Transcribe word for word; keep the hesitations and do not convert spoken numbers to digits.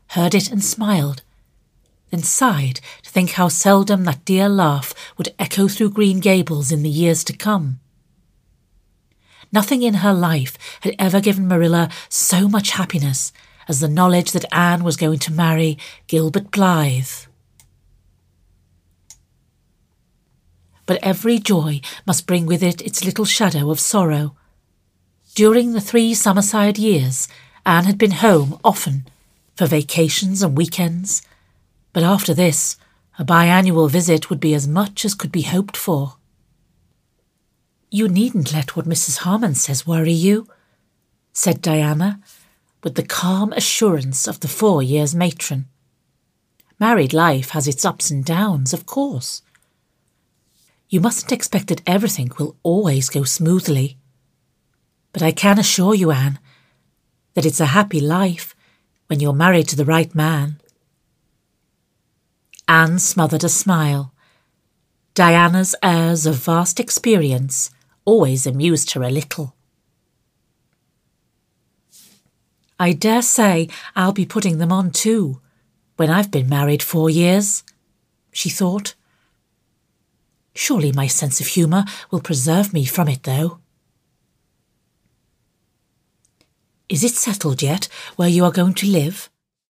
heard it and smiled, then sighed to think how seldom that dear laugh would echo through Green Gables in the years to come. Nothing in her life had ever given Marilla so much happiness as the knowledge that Anne was going to marry Gilbert Blythe. But every joy must bring with it its little shadow of sorrow. During the three Summerside years, Anne had been home often, for vacations and weekends, but after this, a biannual visit would be as much as could be hoped for. "You needn't let what Missus Harmon says worry you," said Diana, with the calm assurance of the four years matron. "Married life has its ups and downs, of course. You mustn't expect that everything will always go smoothly. But I can assure you, Anne, that it's a happy life when you're married to the right man." Anne smothered a smile. Diana's airs of vast experience always amused her a little. "I dare say I'll be putting them on too, when I've been married four years, she thought. Surely my sense of humour will preserve me from it, though. "Is it settled yet where you are going to live?"